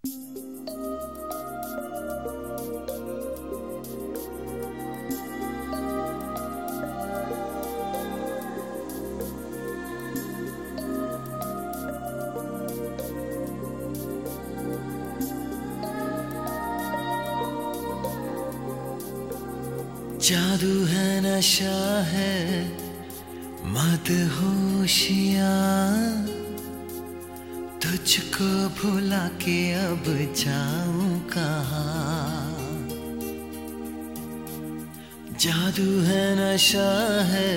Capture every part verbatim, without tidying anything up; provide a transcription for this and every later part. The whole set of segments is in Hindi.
जादू है नशा है मदहोशियाँ, तुझको भुला के अब जाऊं कहाँ। जादू है नशा है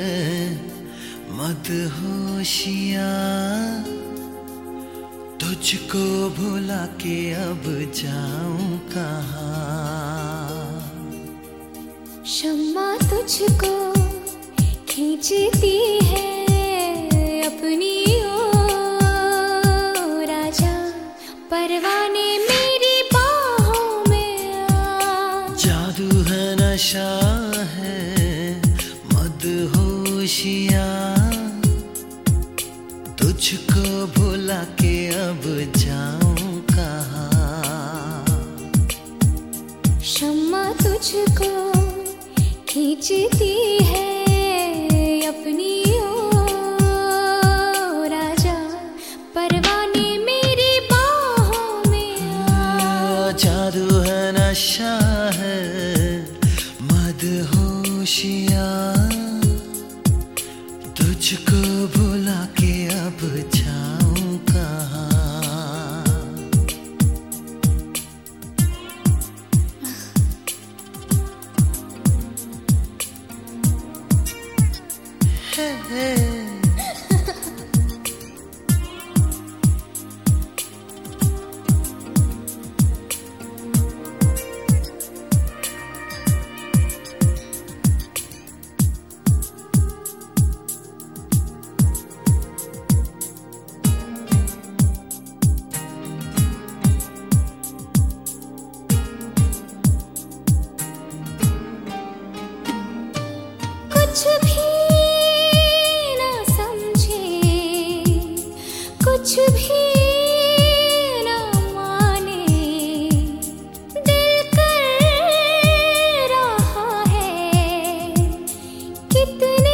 मदहोशियाँ, तुझको भुला के अब जाऊं कहाँ। शम्मा तुझको खींचती है अपनी ओर, राजा परवाने मेरी बाहों में आ। जादू है नशा है मदहोशियाँ, तुझको भुला के अब जाऊं कहाँ। शम्मा तुझको खींचती है अपनी ओर, राजा परवाने मेरी बाहों में आ। जादू है नशा है मदहोशियाँ, तुझको भुला के अब जाऊं कहाँ। कुछ भी ना समझे, कुछ भी ना माने, दिल कर रहा है कितने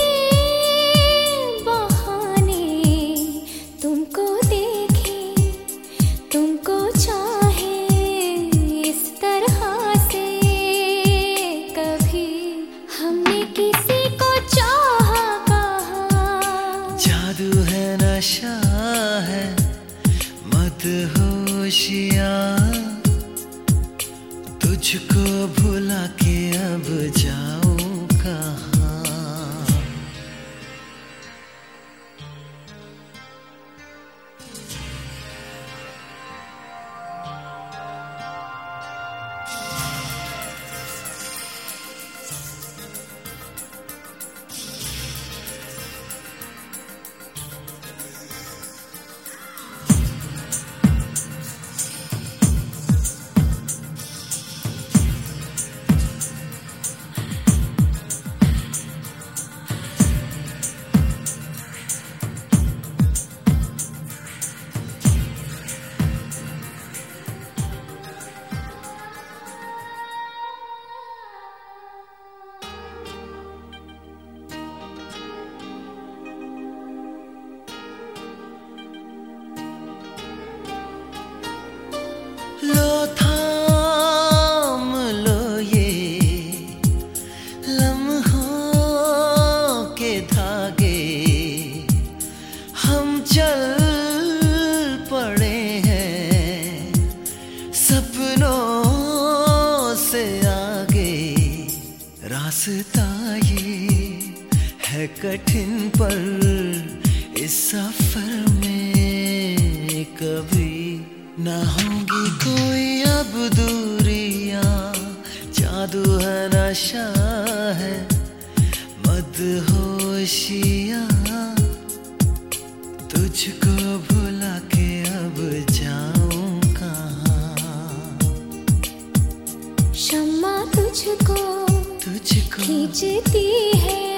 बहाने। तुमको देखे तुमको चाहे इस तरह से, कभी हमने किसी को चाहा कहा। जादू है नशा है मदहोशियाँ, तुझको भुला के अब जाऊं कहाँ। लो थाम लो ये लम्हों के धागे, हम चल पड़े हैं सपनों से आगे। रास्ता ये है कठिन पर इस सफर में कभी ना होंगी कोई अब दूरियां। जादू है नशा है मदहोशियाँ, तुझको भुला के अब जाऊं कहाँ। शम्मा तुझको तुझको खींचती है